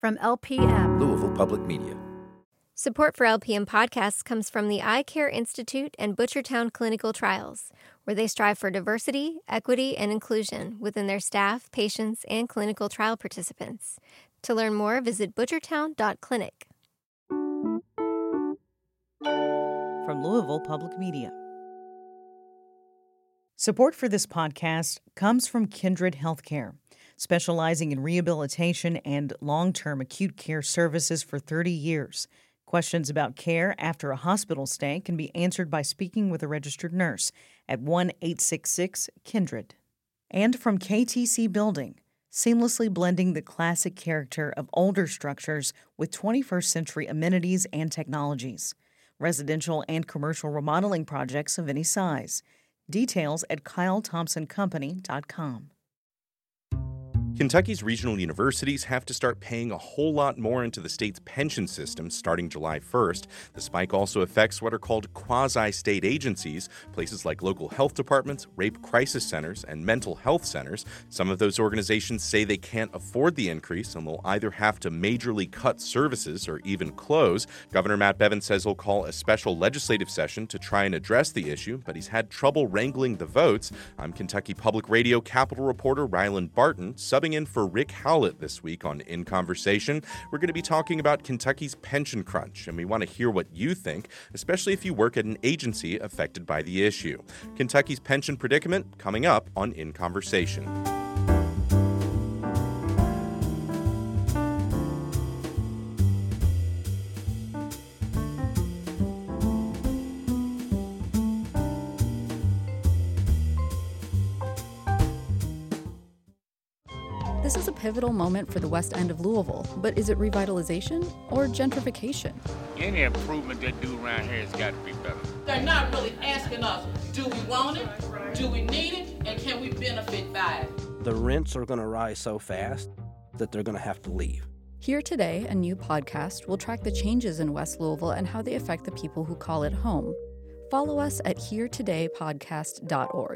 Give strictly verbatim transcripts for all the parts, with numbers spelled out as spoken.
From L P M, Louisville Public Media. Support for L P M podcasts comes from the Eye Care Institute and Butchertown Clinical Trials, where they strive for diversity, equity, and inclusion within their staff, patients, and clinical trial participants. To learn more, visit butchertown dot clinic. From Louisville Public Media. Support for this podcast comes from Kindred Healthcare, specializing in rehabilitation and long-term acute care services for thirty years. Questions about care after a hospital stay can be answered by speaking with a registered nurse at one eight six six kindred. And from K T C Building, seamlessly blending the classic character of older structures with twenty-first century amenities and technologies. Residential and commercial remodeling projects of any size. Details at kyle thompson company dot com. Kentucky's regional universities have to start paying a whole lot more into the state's pension system starting July first. The spike also affects what are called quasi-state agencies, places like local health departments, rape crisis centers, and mental health centers. Some of those organizations say they can't afford the increase and will either have to majorly cut services or even close. Governor Matt Bevin says he'll call a special legislative session to try and address the issue, but he's had trouble wrangling the votes. I'm Kentucky Public Radio Capitol reporter Ryland Barton, subbing in for Rick Howlett this week on In Conversation. We're going to be talking about Kentucky's pension crunch, and we want to hear what you think, especially if you work at an agency affected by the issue. Kentucky's pension predicament coming up on In Conversation. This is a pivotal moment for the west end of Louisville, but is it revitalization or gentrification? Any improvement they do around here has got to be better. They're not really asking us, do we want it, do we need it, and can we benefit by it? The rents are going to rise so fast that they're going to have to leave. Here Today, a new podcast, will track the changes in West Louisville and how they affect the people who call it home. Follow us at here today podcast dot org.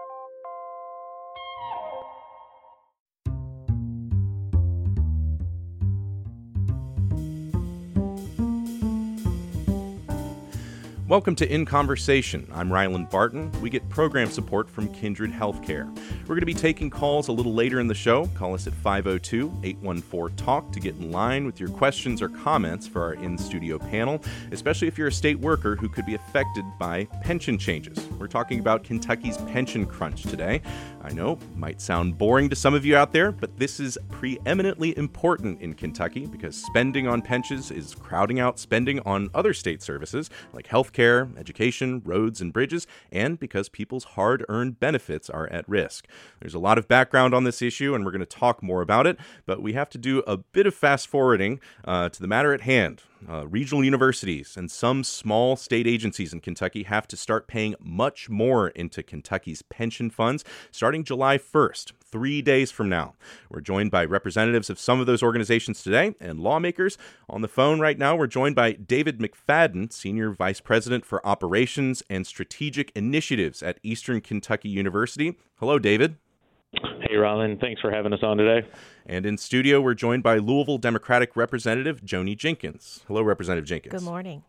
Welcome to In Conversation. I'm Ryland Barton. We get program support from Kindred Healthcare. We're going to be taking calls a little later in the show. Call us at five oh two, eight one four, talk to get in line with your questions or comments for our in-studio panel, especially if you're a state worker who could be affected by pension changes. We're talking about Kentucky's pension crunch today. I know, it might sound boring to some of you out there, but this is preeminently important in Kentucky because spending on pensions is crowding out spending on other state services like healthcare, education, roads, and bridges, and because people's hard-earned benefits are at risk. There's a lot of background on this issue, and we're going to talk more about it, but we have to do a bit of fast-forwarding uh, to the matter at hand. Uh, regional universities and some small state agencies in Kentucky have to start paying much more into Kentucky's pension funds starting July first, three days from now. We're joined by representatives of some of those organizations today and lawmakers. On the phone right now, we're joined by David McFadden, Senior Vice President for Operations and Strategic Initiatives at Eastern Kentucky University. Hello, David. Hey, Ryland. Thanks for having us on today. And in studio, we're joined by Louisville Democratic Representative Joni Jenkins. Hello, Representative Jenkins. Good morning.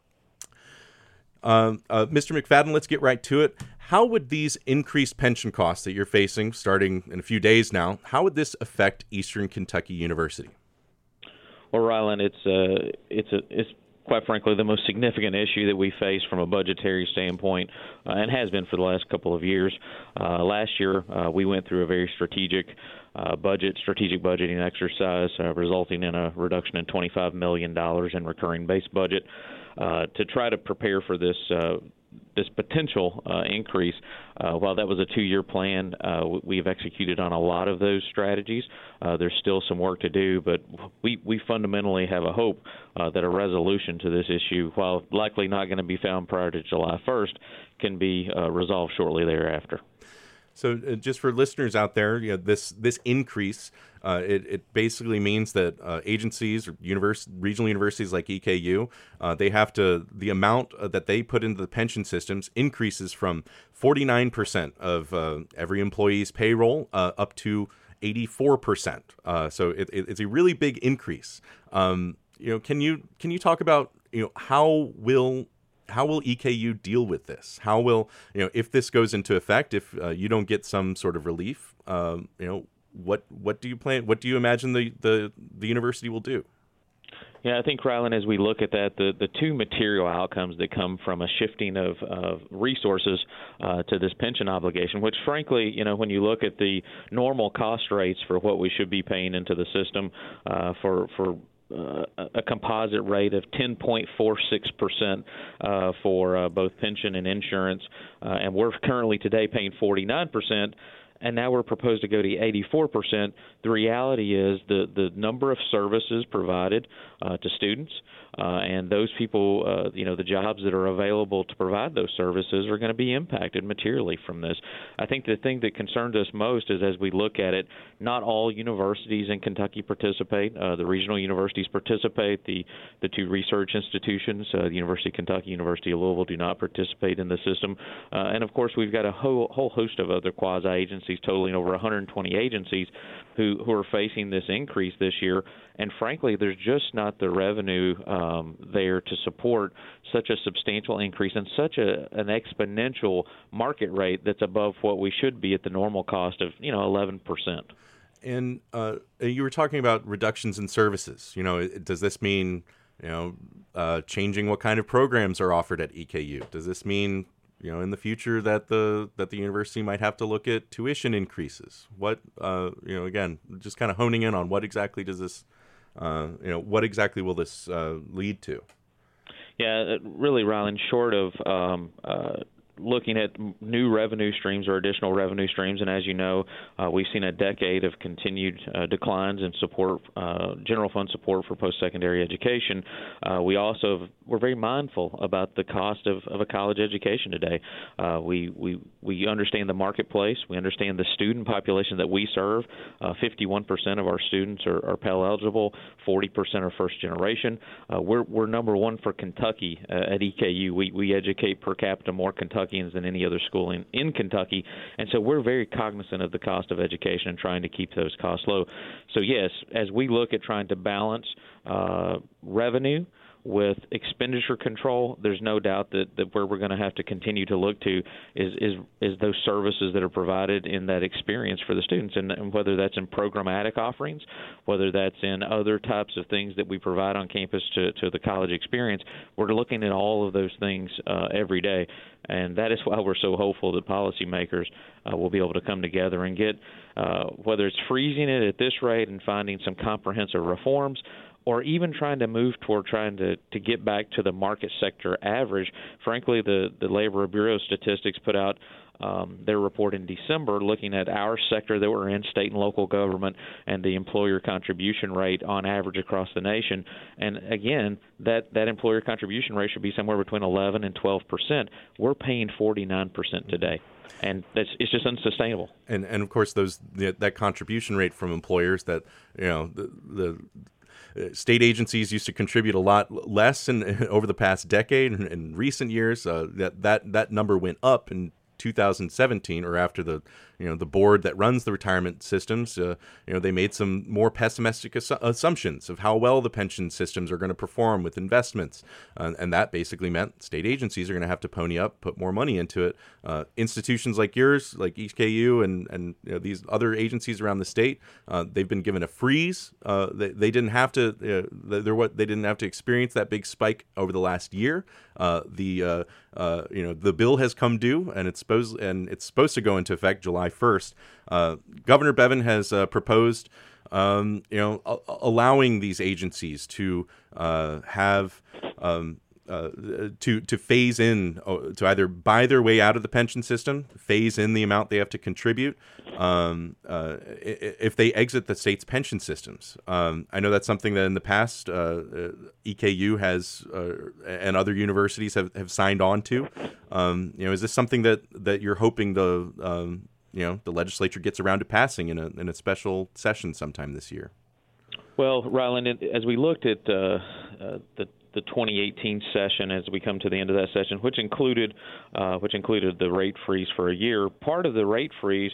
Uh, uh, Mister McFadden, let's get right to it. How would these increased pension costs that you're facing starting in a few days now, how would this affect Eastern Kentucky University? Well, Ryland, it's uh, it's a it's quite frankly the most significant issue that we face from a budgetary standpoint, uh, and has been for the last couple of years. Uh, last year, uh, we went through a very strategic uh, budget, strategic budgeting exercise, uh, resulting in a reduction in twenty-five million dollars in recurring base budget uh, to try to prepare for this uh, this potential uh, increase. Uh, while that was a two-year plan, uh, we've executed on a lot of those strategies. Uh, there's still some work to do, but we, we fundamentally have a hope uh, that a resolution to this issue, while likely not going to be found prior to July first, can be uh, resolved shortly thereafter. So uh, just for listeners out there, you know, this this increase, uh, it, it basically means that uh, agencies or univers- regional universities like E K U, uh, they have to, the amount uh, that they put into the pension systems increases from forty-nine percent of uh, every employee's payroll uh, up to eighty-four percent. Uh, so it, it, it's a really big increase. Um, you know, can you can you talk about you know how will how will E K U deal with this? How will you know if this goes into effect? If uh, you don't get some sort of relief, um, you know what what do you plan? What do you imagine the the, the university will do? Yeah, I think, Rylan, as we look at that, the, the two material outcomes that come from a shifting of, of resources uh, to this pension obligation, which, frankly, you know, when you look at the normal cost rates for what we should be paying into the system uh, for for uh, a composite rate of ten point four six percent uh, for uh, both pension and insurance, uh, and we're currently today paying forty-nine percent. And now we're proposed to go to eighty-four percent. The reality is the, the number of services provided uh, to students uh, and those people, uh, you know, the jobs that are available to provide those services are going to be impacted materially from this. I think the thing that concerns us most is as we look at it, not all universities in Kentucky participate. Uh, the regional universities participate. The, the two research institutions, uh, the University of Kentucky, University of Louisville, do not participate in the system. Uh, and, of course, we've got a whole, whole host of other quasi-agencies totaling over one hundred twenty agencies who, who are facing this increase this year. And frankly, there's just not the revenue um, there to support such a substantial increase and such a, an exponential market rate that's above what we should be at the normal cost of, you know, eleven percent. And uh, you were talking about reductions in services. You know, does this mean, you know, uh, changing what kind of programs are offered at E K U? Does this mean, you know, in the future that the that the university might have to look at tuition increases? What, uh, you know, again, just kind of honing in on what exactly does this, uh, you know, what exactly will this uh, lead to? Yeah, really, Rylan, short of um, uh, looking at new revenue streams or additional revenue streams, and as you know, uh, we've seen a decade of continued uh, declines in support, uh, general fund support for post-secondary education. Uh, we also we're very mindful about the cost of, of a college education today. Uh, we we we understand the marketplace. We understand the student population that we serve. Uh, fifty-one percent of our students are, are Pell eligible. forty percent are first generation. Uh, we're we're number one for Kentucky uh, at E K U. We we educate per capita more Kentucky than any other school in, in Kentucky. And so we're very cognizant of the cost of education and trying to keep those costs low. So, yes, as we look at trying to balance uh, revenue with expenditure control, there's no doubt that, that where we're going to have to continue to look to is, is is those services that are provided in that experience for the students, and, and whether that's in programmatic offerings, whether that's in other types of things that we provide on campus to, to the college experience. We're looking at all of those things uh, every day, and that is why we're so hopeful that policymakers uh, will be able to come together and get, uh, whether it's freezing it at this rate and finding some comprehensive reforms, or even trying to move toward trying to, to get back to the market sector average. Frankly, the, the Labor Bureau statistics put out um, their report in December looking at our sector that we're in, state and local government, and the employer contribution rate on average across the nation. And again, that, that employer contribution rate should be somewhere between eleven and twelve percent. We're paying forty-nine percent today. And that's, it's just unsustainable. And, and of course, those the, that contribution rate from employers that, you know, the, the state agencies used to contribute a lot less in, over the past decade. In, in recent years, uh, that, that that number went up in two thousand seventeen, or after the you know the board that runs the retirement systems, uh, you know they made some more pessimistic assu- assumptions of how well the pension systems are going to perform with investments, uh, and that basically meant state agencies are going to have to pony up, put more money into it. Uh, institutions like yours, like E K U, and and you know, these other agencies around the state, uh, they've been given a freeze. Uh, they, they didn't have to. Uh, they're what they didn't have to experience that big spike over the last year. Uh, the uh, uh, you know the bill has come due, and it's supposed and it's supposed to go into effect July first. Uh, Governor Bevin has uh, proposed, um, you know, a- allowing these agencies to uh, have um, uh, to to phase in, to either buy their way out of the pension system, phase in the amount they have to contribute, um, uh, if they exit the state's pension systems. Um, I know that's something that in the past uh, E K U has uh, and other universities have, have signed on to. Um, you know, is this something that, that you're hoping the um, you know the legislature gets around to passing in a in a special session sometime this year? Well, Rylan, as we looked at uh, uh, the the twenty eighteen session, as we come to the end of that session, which included uh, which included the rate freeze for a year, part of the rate freeze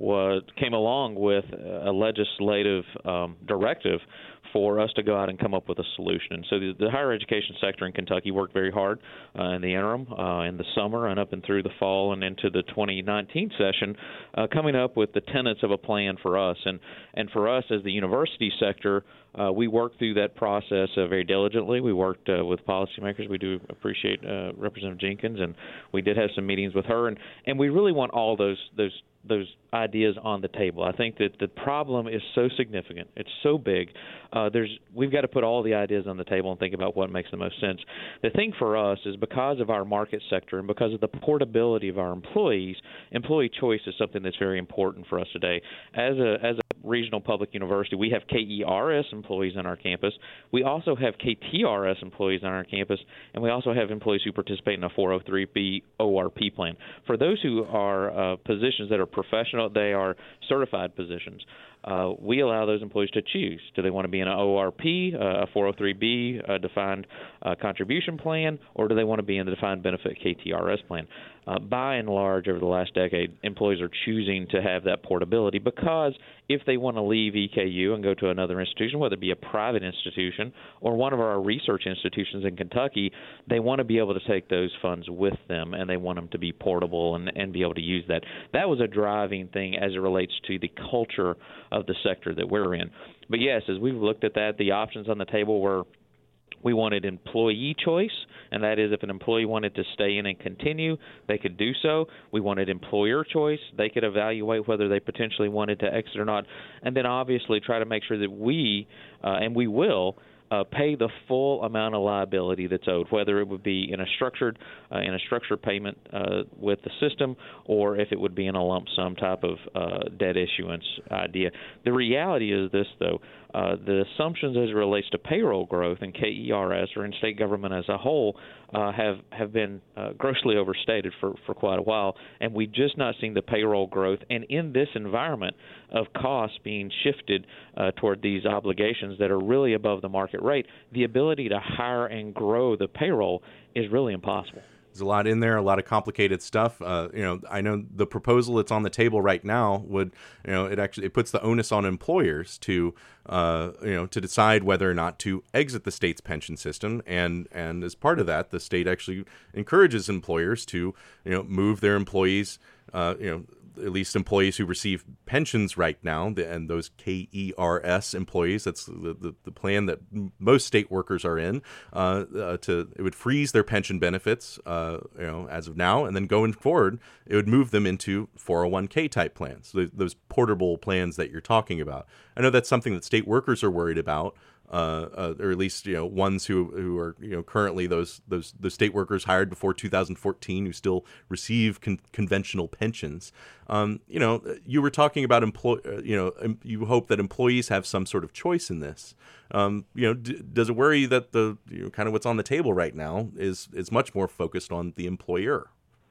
was came along with a legislative um, directive for us to go out and come up with a solution. And so the, the higher education sector in Kentucky worked very hard uh, in the interim, uh, in the summer and up and through the fall and into the twenty nineteen session, uh, coming up with the tenets of a plan for us. And, and for us as the university sector, uh, we worked through that process uh, very diligently. We worked uh, with policymakers. We do appreciate uh, Representative Jenkins, and we did have some meetings with her. And, and we really want all those those those ideas on the table. I think that the problem is so significant. It's so big. Uh, there's we've got to put all the ideas on the table and think about what makes the most sense. The thing for us is because of our market sector and because of the portability of our employees, employee choice is something that's very important for us today. As a as a regional public university, we have K E R S employees on our campus. We also have K T R S employees on our campus, and we also have employees who participate in a four oh three B O R P plan. For those who are uh, positions that are professional, they are certified positions. Uh, we allow those employees to choose. Do they want to be in an O R P, uh, a four oh three B uh, defined uh, contribution plan, or do they want to be in the defined benefit K T R S plan? Uh, by and large, over the last decade, employees are choosing to have that portability because if they want to leave E K U and go to another institution, whether it be a private institution or one of our research institutions in Kentucky, they want to be able to take those funds with them, and they want them to be portable and, and be able to use that. That was a driving thing as it relates to the culture of the sector that we're in. But yes, as we've looked at that, the options on the table were we wanted employee choice, and that is if an employee wanted to stay in and continue, they could do so. We wanted employer choice. They could evaluate whether they potentially wanted to exit or not. And then obviously try to make sure that we, uh, and we will, Uh, pay the full amount of liability that's owed, whether it would be in a structured uh, in a structured payment uh, with the system, or if it would be in a lump sum type of uh, debt issuance idea. The reality is this, though. Uh, the assumptions as it relates to payroll growth in K E R S or in state government as a whole uh, have have been uh, grossly overstated for, for quite a while, and we've just not seen the payroll growth. And in this environment of costs being shifted uh, toward these obligations that are really above the market rate, the ability to hire and grow the payroll is really impossible. There's a lot in there, a lot of complicated stuff. Uh, you know, I know the proposal that's on the table right now would, you know, it actually it puts the onus on employers to, uh, you know, to decide whether or not to exit the state's pension system, and and as part of that, the state actually encourages employers to, you know, move their employees, uh, you know. at least employees who receive pensions right now, and those K E R S employees, that's the, the, the plan that most state workers are in, uh, uh, to it would freeze their pension benefits, uh, you know, as of now, and then going forward, it would move them into four oh one K type plans, so those portable plans that you're talking about. I know that's something that state workers are worried about. Uh, uh, or at least you know ones who who are you know currently those those the state workers hired before two thousand fourteen who still receive con- conventional pensions. Um, you know, you were talking about employ. Uh, you know, um, you hope that employees have some sort of choice in this. Um, you know, d- does it worry that the you know, kind of what's on the table right now is is much more focused on the employer?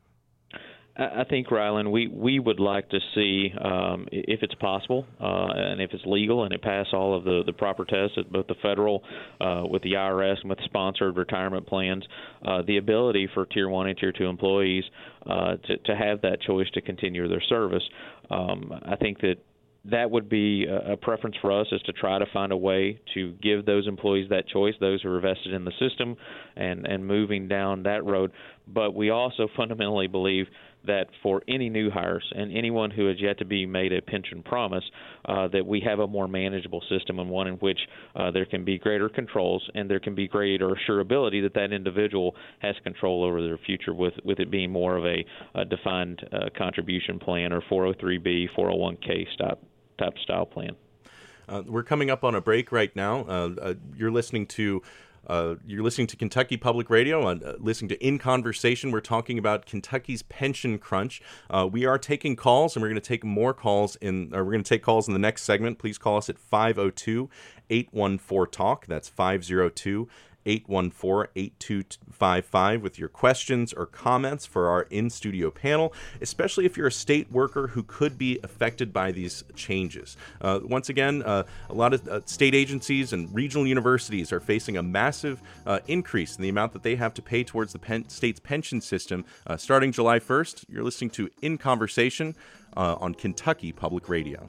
I think, Rylan, we, we would like to see, um, if it's possible uh, and if it's legal and it passes all of the, the proper tests at both the federal, uh, with the I R S and with sponsored retirement plans, uh, the ability for Tier one and Tier two employees uh, to, to have that choice to continue their service. Um, I think that that would be a preference for us, is to try to find a way to give those employees that choice, those who are vested in the system, and, and moving down that road. But we also fundamentally believe that for any new hires and anyone who has yet to be made a pension promise, uh, that we have a more manageable system, and one in which uh, there can be greater controls and there can be greater assurability that that individual has control over their future, with, with it being more of a, a defined uh, contribution plan or four oh three B, four oh one K type, type style plan. Uh, we're coming up on a break right now. Uh, uh, you're listening to Uh, you're listening to Kentucky Public Radio, and uh, listening to In Conversation. We're talking about Kentucky's pension crunch. Uh, we are taking calls, and we're going to take more calls in. Or we're going to take calls in the next segment. Please call us at five oh two, eight one four, talk. That's five oh two, eight one four, eight two five five with your questions or comments for our in-studio panel, especially if you're a state worker who could be affected by these changes. Uh, once again, uh, a lot of uh, state agencies and regional universities are facing a massive uh, increase in the amount that they have to pay towards the pen- state's pension system. Uh, starting July first, you're listening to In Conversation uh, on Kentucky Public Radio.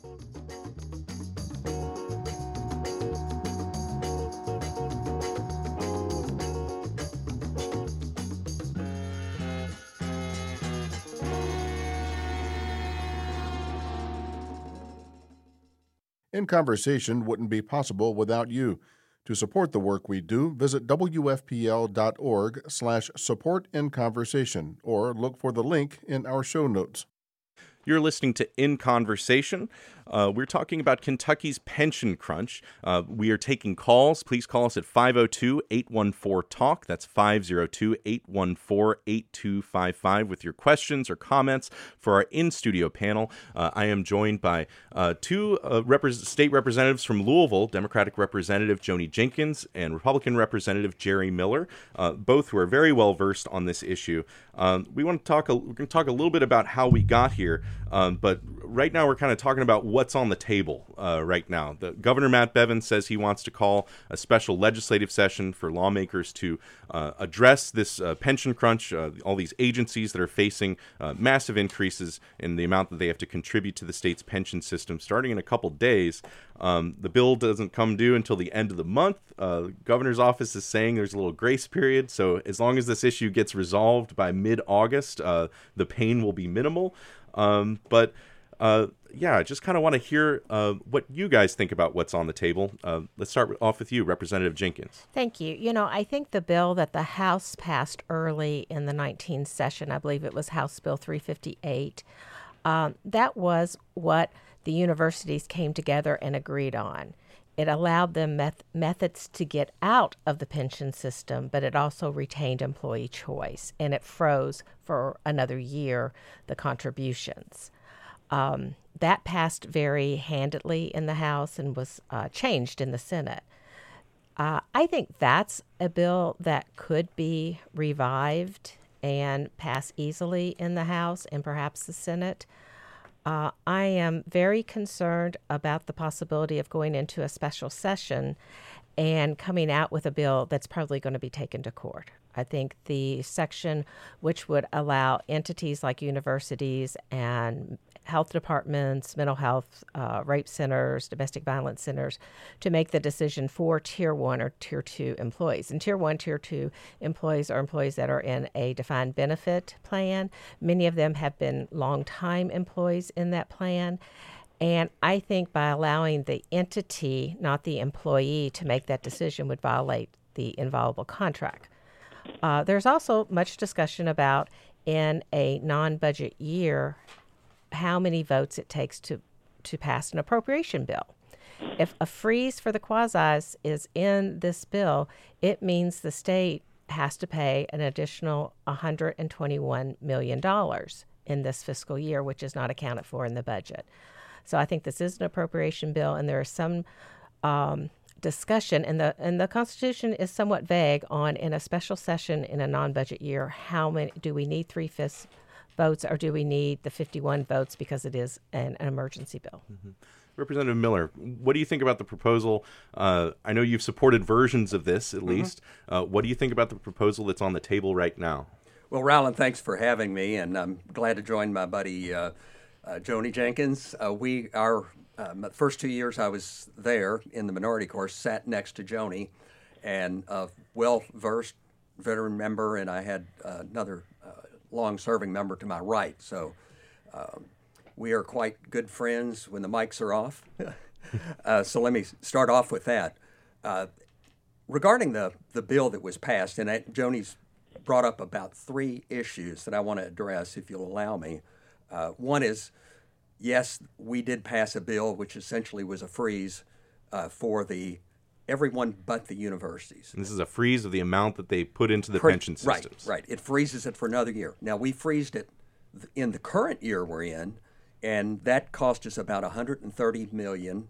In Conversation wouldn't be possible without you. To support the work we do, visit W F P L dot org slash support in conversation or look for the link in our show notes. You're listening to In Conversation. Uh, we're talking about Kentucky's pension crunch. Uh, we are taking calls. Please call us at five oh two, eight one four, talk. That's five oh two, eight one four, eight two five five with your questions or comments for our in-studio panel. Uh, I am joined by uh, two uh, rep- state representatives from Louisville, Democratic Representative Joni Jenkins and Republican Representative Jerry Miller, uh, both who are very well versed on this issue. Um, we want to talk. A, we're going to talk a little bit about how we got here, um, but right now we're kind of talking about what's on the table uh, right now. The Governor Matt Bevin says he wants to call a special legislative session for lawmakers to uh, address this uh, pension crunch. Uh, all these agencies that are facing uh, massive increases in the amount that they have to contribute to the state's pension system, starting in a couple days. Um, the bill doesn't come due until the end of the month. Uh, the governor's office is saying there's a little grace period, so as long as this issue gets resolved by mid-August, uh, the pain will be minimal. Um, but uh, yeah, I just kind of want to hear uh, what you guys think about what's on the table. Uh, let's start off with you, Representative Jenkins. Thank you. You know, I think the bill that the House passed early in the nineteenth session, I believe it was House Bill three fifty-eight, um, that was what the universities came together and agreed on. It allowed them meth- methods to get out of the pension system, but it also retained employee choice, and it froze for another year the contributions. Um, that passed very handedly in the House and was uh, changed in the Senate. Uh, I think that's a bill that could be revived and pass easily in the House and perhaps the Senate. Uh, I am very concerned about the possibility of going into a special session and coming out with a bill that's probably going to be taken to court. I think the section which would allow entities like universities and health departments, mental health, uh, rape centers, domestic violence centers to make the decision for tier one or tier two employees. And tier one, tier two employees are employees that are in a defined benefit plan. Many of them have been long-time employees in that plan. And I think by allowing the entity, not the employee, to make that decision would violate the inviolable contract. Uh, there's also much discussion about in a non-budget year how many votes it takes to, to pass an appropriation bill. If a freeze for the quasis is in this bill, it means the state has to pay an additional one hundred twenty-one million dollars in this fiscal year, which is not accounted for in the budget. So I think this is an appropriation bill, and there is some um, discussion, and the and the Constitution is somewhat vague on in a special session in a non-budget year, how many do we need three-fifths votes, or do we need the fifty-one votes because it is an, an emergency bill? Mm-hmm. Representative Miller, what do you think about the proposal? Uh, I know you've supported versions of this, at mm-hmm. least. Uh, what do you think about the proposal that's on the table right now? Well, Rylan, thanks for having me, and I'm glad to join my buddy uh, uh, Joni Jenkins. Uh, we, our um, the first two years I was there in the minority course, sat next to Joni, and a well-versed veteran member, and I had uh, another uh, long-serving member to my right. So um, we are quite good friends when the mics are off. uh, so let me start off with that. Uh, regarding the, the bill that was passed, and I, Joni's brought up about three issues that I want to address, if you'll allow me. Uh, one is, yes, we did pass a bill which essentially was a freeze uh, for the everyone but the universities. And this is a freeze of the amount that they put into the Pre- pension systems. Right, right. It freezes it for another year. Now, we freezed it in the current year we're in, and that cost us about one hundred thirty million dollars.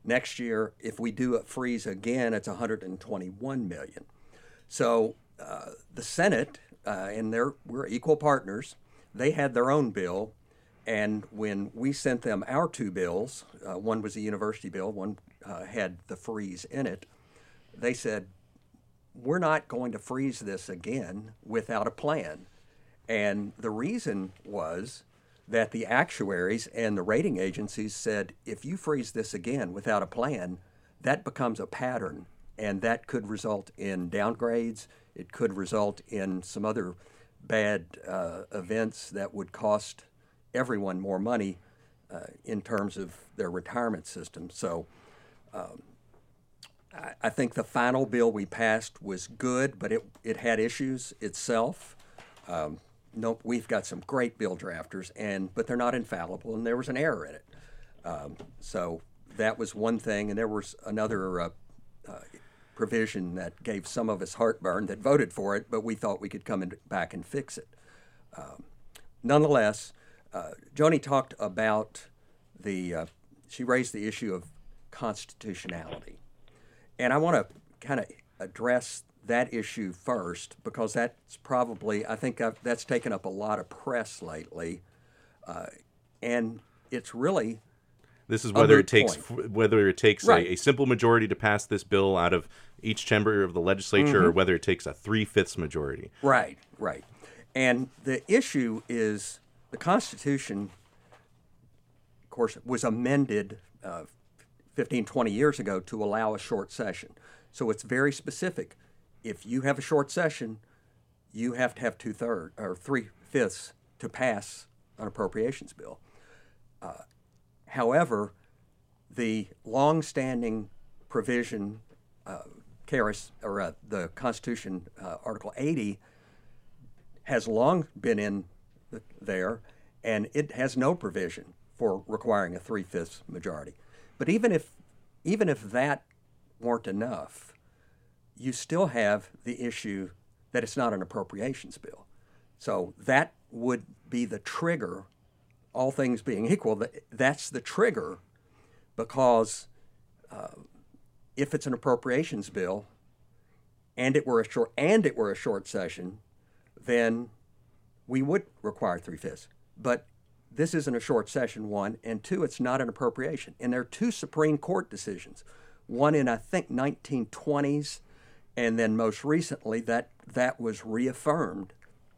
Next year, if we do a freeze again, it's one hundred twenty-one million dollars. So uh, the Senate, uh, and they're, we're equal partners, they had their own bill. And when we sent them our two bills, uh, one was a university bill, one uh, had the freeze in it, they said, we're not going to freeze this again without a plan. And the reason was that the actuaries and the rating agencies said, if you freeze this again without a plan, that becomes a pattern, and that could result in downgrades. It could result in some other bad uh, events that would cost everyone more money uh, in terms of their retirement system. So um, I, I think the final bill we passed was good, but it, it had issues itself. Um, no, we've got some great bill drafters, and but they're not infallible, and there was an error in it. Um, so that was one thing, and there was another uh, uh, provision that gave some of us heartburn that voted for it, but we thought we could come in, back and fix it. Um, nonetheless, Uh, Joni talked about the, uh, she raised the issue of constitutionality. And I want to kind of address that issue first, because that's probably, I think I've, that's taken up a lot of press lately. Uh, and it's really This is whether it takes point. whether it takes Right. a, a simple majority to pass this bill out of each chamber of the legislature, Mm-hmm. or whether it takes a three-fifths majority. Right, right. And the issue is the Constitution, of course, was amended uh, fifteen, twenty years ago to allow a short session. So it's very specific. If you have a short session, you have to have two-thirds or three-fifths to pass an appropriations bill. Uh, however, the long-standing provision, uh, K R S, or uh, the Constitution, uh, Article eighty, has long been in the, there, and it has no provision for requiring a three-fifths majority. But even if, even if that weren't enough, you still have the issue that it's not an appropriations bill. So that would be the trigger, all things being equal, that, that's the trigger, because uh, if it's an appropriations bill and it were a short and it were a short session, then we would require three-fifths. But this isn't a short session, one, and two, it's not an appropriation. And there are two Supreme Court decisions, one in, I think, nineteen twenties, and then most recently that, that was reaffirmed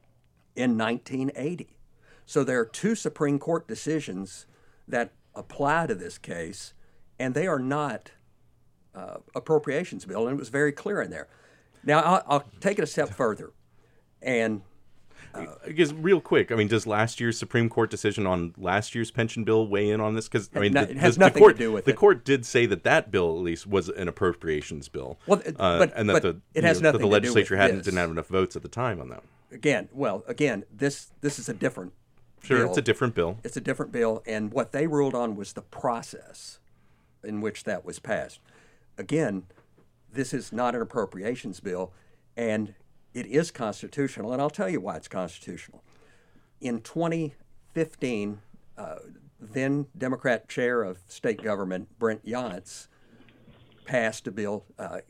in nineteen eighty. So there are two Supreme Court decisions that apply to this case, and they are not uh, appropriations bill, and it was very clear in there. Now, I'll, I'll take it a step further, and Uh, because real quick, I mean, does last year's Supreme Court decision on last year's pension bill weigh in on this? Because I mean, no, the, it has the, nothing the court, to do with the it. court did say that that bill at least was an appropriations bill. Well, uh, but, and that but the it has you know, nothing that the to do legislature with hadn't this. didn't have enough votes at the time on that. Again, well, again, this this is a different Sure, bill. it's a different bill. It's a different bill, and what they ruled on was the process in which that was passed. Again, this is not an appropriations bill, and it is constitutional, and I'll tell you why it's constitutional. In twenty fifteen, uh, then Democrat chair of state government, Brent Yantz, passed a bill uh,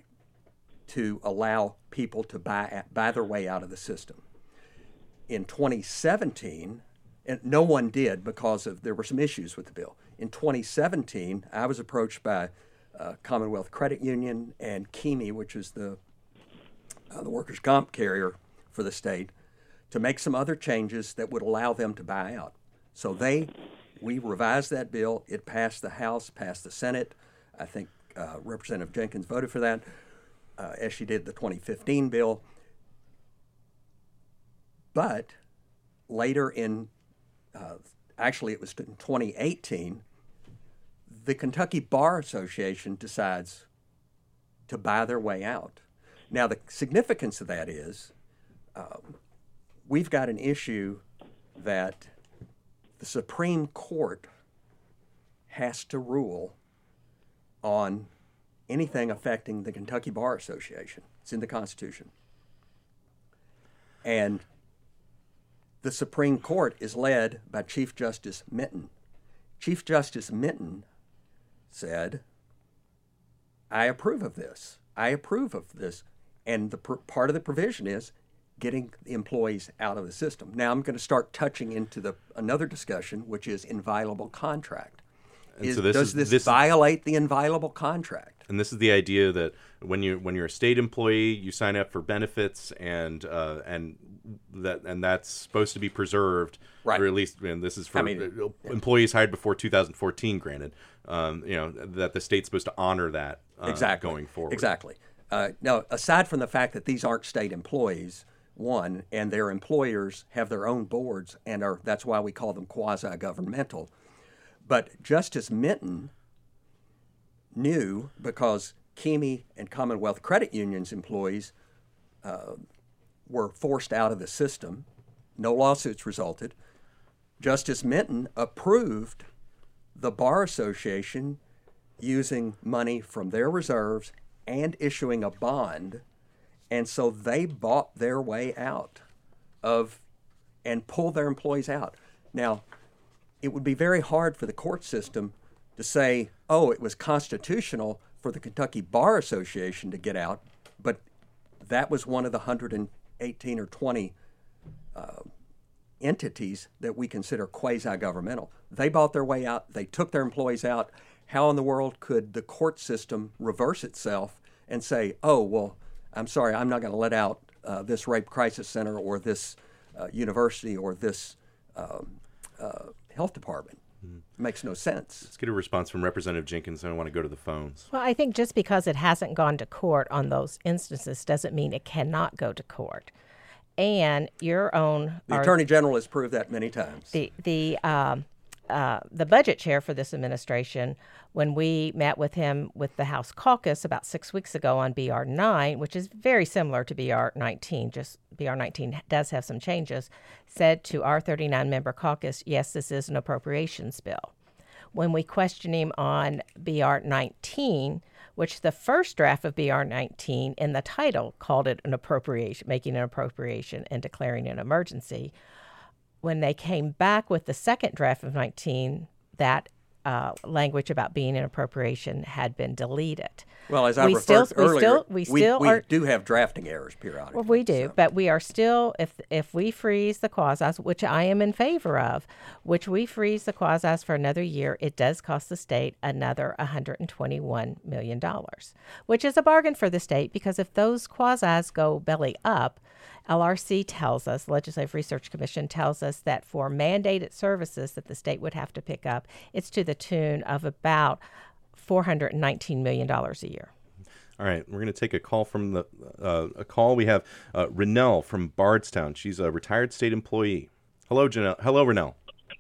to allow people to buy, buy their way out of the system. In twenty seventeen, and no one did because of there were some issues with the bill. In twenty seventeen, I was approached by uh, Commonwealth Credit Union and K E M E, which is the uh, the workers' comp carrier for the state, to make some other changes that would allow them to buy out. So they, we revised that bill. It passed the House, passed the Senate. I think uh, Representative Jenkins voted for that, uh, as she did the twenty fifteen bill. But later in, uh, actually it was in twenty eighteen, the Kentucky Bar Association decides to buy their way out. Now the significance of that is, uh, we've got an issue that the Supreme Court has to rule on anything affecting the Kentucky Bar Association. It's in the Constitution. And the Supreme Court is led by Chief Justice Minton. Chief Justice Minton said I approve of this. I approve of this. And the pr- part of the provision is getting the employees out of the system. Now I'm going to start touching into the another discussion, which is inviolable contract. Is, so this does is, this, this violate the inviolable contract? And this is the idea that when you when you're a state employee, you sign up for benefits, and uh, and that and that's supposed to be preserved, right? Or at least, and this is for I mean, employees hired before two thousand fourteen. Granted, um, you know that the state's supposed to honor that uh, exactly going forward. Exactly. Uh, now, aside from the fact that these aren't state employees, one, and their employers have their own boards, and are that's why we call them quasi-governmental. But Justice Minton knew, because K M E and Commonwealth Credit Union's employees uh, were forced out of the system, no lawsuits resulted, Justice Minton approved the Bar Association using money from their reserves and issuing a bond, and so they bought their way out of and pulled their employees out. Now, it would be very hard for the court system to say, oh, it was constitutional for the Kentucky Bar Association to get out, but that was one of the one hundred eighteen or twenty uh, entities that we consider quasi-governmental. They bought their way out. They took their employees out. How in the world could the court system reverse itself and say, oh, well, I'm sorry, I'm not going to let out uh, this rape crisis center or this uh, university or this um, uh, health department? Mm-hmm. Makes no sense. Let's get a response from Representative Jenkins. I don't want to go to the phones. Well, I think just because it hasn't gone to court on those instances doesn't mean it cannot go to court. And your own... The Attorney General has proved that many times. The, the, um, uh, the budget chair for this administration, when we met with him with the House caucus about six weeks ago on B R nine, which is very similar to B R nineteen, just B R nineteen does have some changes, said to our thirty-nine member caucus, yes, this is an appropriations bill. When we questioned him on B R nineteen, which the first draft of B R nineteen in the title called it an appropriation, making an appropriation and declaring an emergency, when they came back with the second draft of nineteen, that uh, language about being an appropriation had been deleted. Well, as I we referred still, earlier, we still, we still we, are, we do have drafting errors periodically. Well, we do, so. but we are still, if if we freeze the quasis, which I am in favor of, which we freeze the quasis for another year, it does cost the state another one hundred twenty-one million dollars, which is a bargain for the state, because if those quasis go belly up, L R C tells us, Legislative Research Commission tells us, that for mandated services that the state would have to pick up, it's to the tune of about four hundred nineteen million dollars a year. All right, we're going to take a call from the uh, a call. We have uh, Renelle from Bardstown. She's a retired state employee. Hello, Janelle. Hello, Renelle.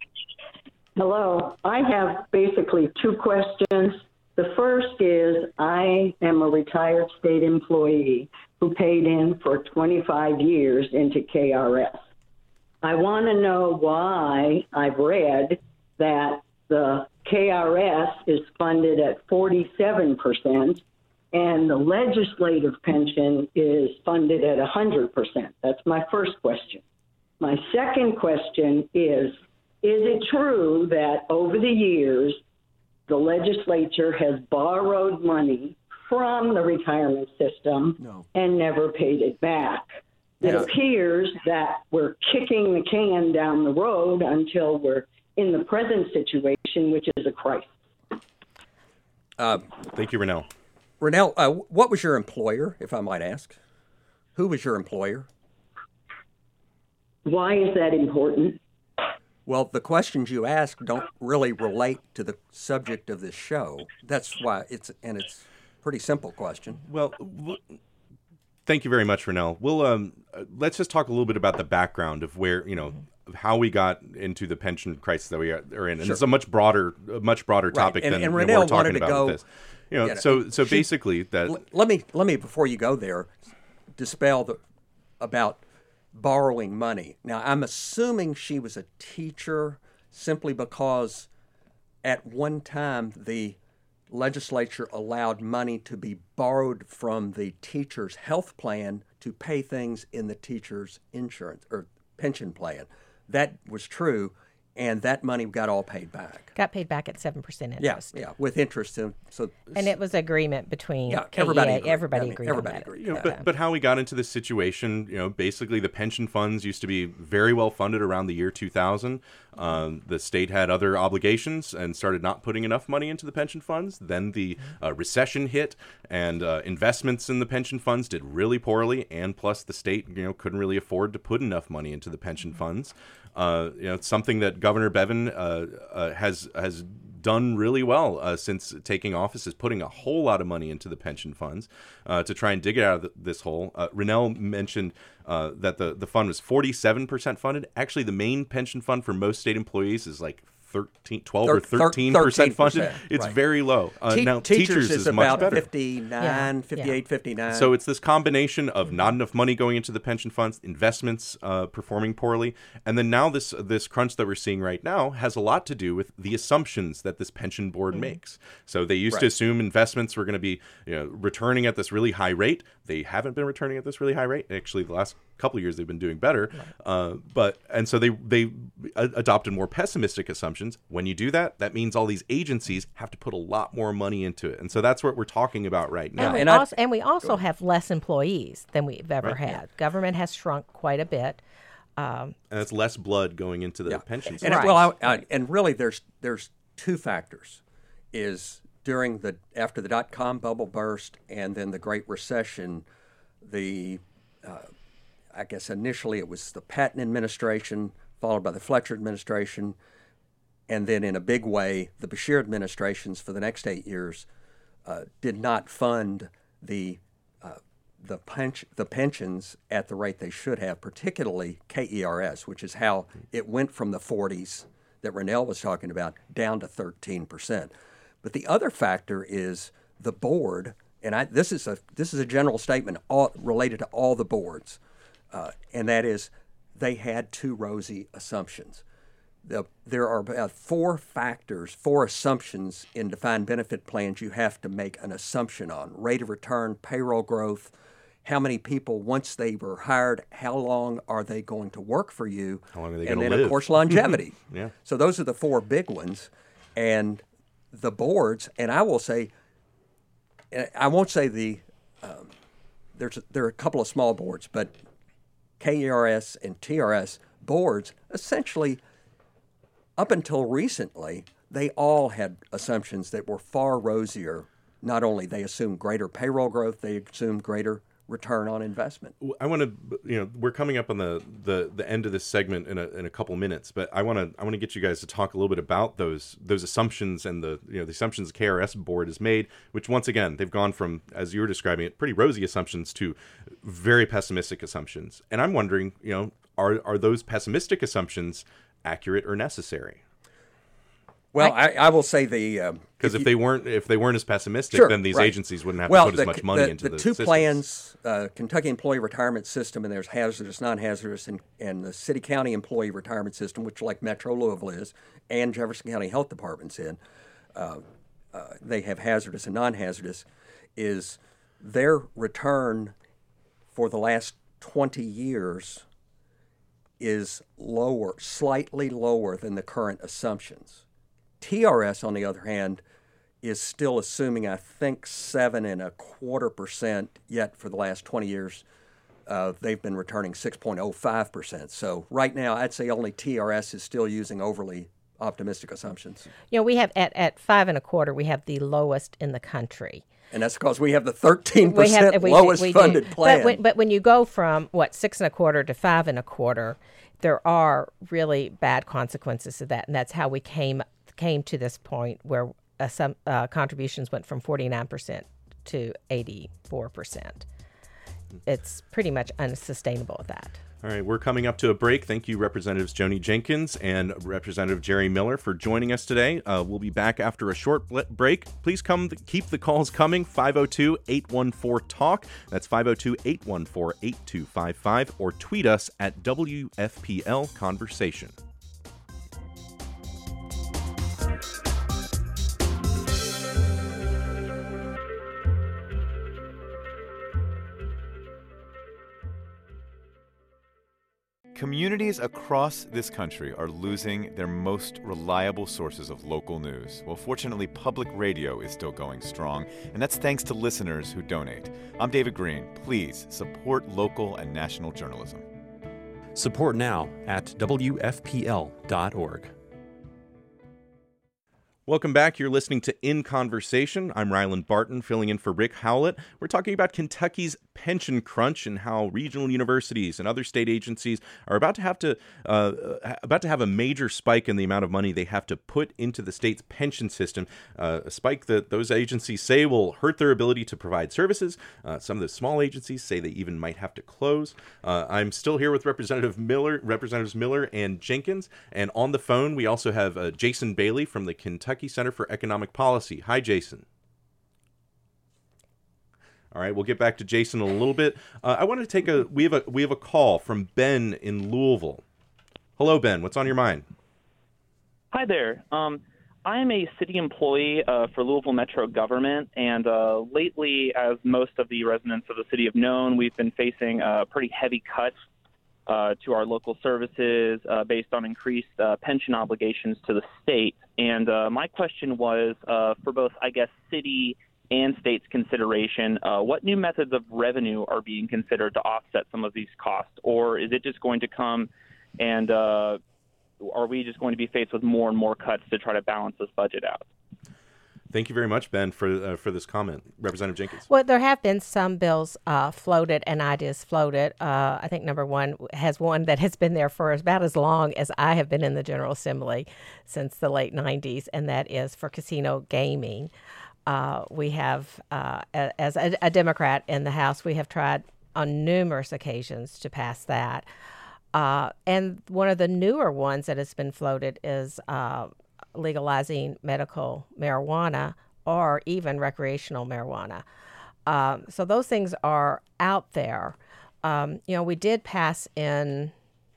Hello. I have basically two questions. The first is, I am a retired state employee who paid in for twenty-five years into K R S. I want to know why I've read that the K R S is funded at forty-seven percent and the legislative pension is funded at one hundred percent. That's my first question. My second question is, is it true that over the years, the legislature has borrowed money from the retirement system no. and never paid it back? It Yeah. appears that we're kicking the can down the road until we're in the present situation, which is a crisis. Uh, Thank you, Renelle. Renelle, uh, what was your employer, if I might ask? Who was your employer? Why is that important? Well, the questions you ask don't really relate to the subject of this show. That's why it's, and it's a pretty simple question. Well, w- thank you very much, Renelle. We'll um, uh, let's just talk a little bit about the background of where, you know, of how we got into the pension crisis that we are in, and Sure. it's a much broader, a much broader topic Right. and, than and you know, Renelle we're talking wanted to about go. with this. You know, you know, so so she- basically that. L- let me let me before you go there, dispel the about borrowing money. Now, I'm assuming she was a teacher simply because at one time the legislature allowed money to be borrowed from the teacher's health plan to pay things in the teacher's insurance or pension plan. That was true. and that money got all paid back. Got paid back at seven percent interest. Yeah, yeah, with interest. So, so and it was agreement between yeah, everybody A E A, agreed. everybody I mean, agreed. everybody on that. agreed. You know, but but how we got into this situation, you know, basically the pension funds used to be very well funded around the year two thousand. Um, the state had other obligations and started not putting enough money into the pension funds. Then the uh, recession hit, and uh, investments in the pension funds did really poorly. And plus, the state, you know, couldn't really afford to put enough money into the pension funds. Uh, you know, it's something that Governor Bevin uh, uh, has has done really well uh, since taking office, is putting a whole lot of money into the pension funds uh, to try and dig it out of the, this hole. Uh, Rennell mentioned uh, that the, the fund was forty-seven percent funded. Actually, the main pension fund for most state employees is like thirteen, twelve or thirteen percent funded. It's right. very low. Uh, Te- now, teachers, teachers is, is about much better. fifty-nine, Yeah. fifty-eight, Yeah. fifty-nine. So it's this combination of not enough money going into the pension funds, investments uh, performing poorly, and then now this this crunch that we're seeing right now has a lot to do with the assumptions that this pension board mm-hmm. makes. So they used right. to assume investments were going to be, you know, returning at this really high rate. They haven't been returning at this really high rate. Actually, the last couple of years they've been doing better. Right. Uh, but and so they they a- adopted more pessimistic assumptions. When you do that, that means all these agencies have to put a lot more money into it, and so that's what we're talking about right now. And we and also, I, and we also have less employees than we've ever Right. had. Government has shrunk quite a bit. Um, And it's less blood going into the yeah. pension and system. Right. well, I, I, and really, there's there's two factors. Is during the after the dot com bubble burst and then the Great Recession, the uh, I guess initially it was the Patton administration, followed by the Fletcher administration, and then in a big way, the Beshear administrations for the next eight years uh, did not fund the uh, the, pench- the pensions at the rate they should have, particularly K E R S, which is how it went from the forties that Rennell was talking about down to thirteen percent. But the other factor is the board, and I, this is a this is a general statement all, related to all the boards, uh, and that is they had too rosy assumptions. The, there are about four factors, four assumptions in defined benefit plans you have to make an assumption on: rate of return, payroll growth, how many people once they were hired, how long are they going to work for you, How long are they and going to then live? of course longevity. Yeah. So those are the four big ones, and the boards, and I will say, I won't say the, um, there's there are a couple of small boards, but K E R S and T R S boards, essentially, up until recently, they all had assumptions that were far rosier. Not only they assumed greater payroll growth, they assumed greater return on investment. I want to, you know, we're coming up on the, the, the end of this segment in a, in a couple minutes, but I want to I want to get you guys to talk a little bit about those those assumptions and the you know the assumptions the K R S board has made, which once again they've gone from, as you were describing it, pretty rosy assumptions to very pessimistic assumptions. And I'm wondering, you know, are are those pessimistic assumptions accurate or necessary? Well, I, I will say the because um, if, if they weren't if they weren't as pessimistic, sure, then these right. agencies wouldn't have well, to put the, as much money the, into the, the two systems. plans, uh, Kentucky Employee Retirement System, and there's hazardous, non-hazardous, and, and the City County Employee Retirement System, which like Metro Louisville is, and Jefferson County Health Department's in. Uh, uh, they have hazardous and non-hazardous. Is their return for the last twenty years is lower, slightly lower than the current assumptions. T R S, on the other hand, is still assuming, I think, seven and a quarter percent. Yet for the last twenty years, uh, they've been returning six point oh five percent. So right now, I'd say only T R S is still using overly optimistic assumptions. You know, we have at, at five and a quarter, we have the lowest in the country. And that's because we have the thirteen percent we have, we, lowest we funded do. plan. But when, but when you go from, what, six and a quarter to five and a quarter, there are really bad consequences to that. And that's how we came came to this point where uh, some uh, contributions went from forty-nine percent to eighty-four percent. It's pretty much unsustainable at that. All right, we're coming up to a break. Thank you, Representatives Joni Jenkins and Representative Jerry Miller, for joining us today. Uh, we'll be back after a short break. Please come, keep the calls coming. five oh two, eight one four, talk. That's five oh two, eight one four, eight two five five. Or tweet us at W F P L Conversation. Communities across this country are losing their most reliable sources of local news. Well, fortunately, public radio is still going strong, and that's thanks to listeners who donate. I'm David Green. Please support local and national journalism. Support now at W F P L dot org. Welcome back. You're listening to In Conversation. I'm Ryland Barton, filling in for Rick Howlett. We're talking about Kentucky's pension crunch and how regional universities and other state agencies are about to have to uh, about to have a major spike in the amount of money they have to put into the state's pension system. Uh, a spike that those agencies say will hurt their ability to provide services. Uh, some of the small agencies say they even might have to close. Uh, I'm still here with Representative Miller, Representatives Miller and Jenkins, and on the phone we also have uh, Jason Bailey from the Kentucky Center for Economic Policy. Hi, Jason. All right, we'll get back to Jason in a little bit. Uh, I want to take a we have a we have a call from Ben in Louisville. Hello, Ben. What's on your mind? Hi there. Um, I am a city employee uh, for Louisville Metro government, and uh, lately, as most of the residents of the city have known, we've been facing uh, pretty heavy cuts Uh, to our local services uh, based on increased uh, pension obligations to the state. And uh, my question was uh, for both, I guess, city and state's consideration, uh, what new methods of revenue are being considered to offset some of these costs? Or is it just going to come and uh, are we just going to be faced with more and more cuts to try to balance this budget out? Thank you very much, Ben, for uh, for this comment. Representative Jenkins. Well, there have been some bills uh, floated and ideas floated. Uh, I think number one has one that has been there for about as long as I have been in the General Assembly, since the late nineties, and that is for casino gaming. Uh, we have, uh, as a, a Democrat in the House, we have tried on numerous occasions to pass that. Uh, and one of the newer ones that has been floated is uh, legalizing medical marijuana or even recreational marijuana. Um, so those things are out there. Um, you know, we did pass in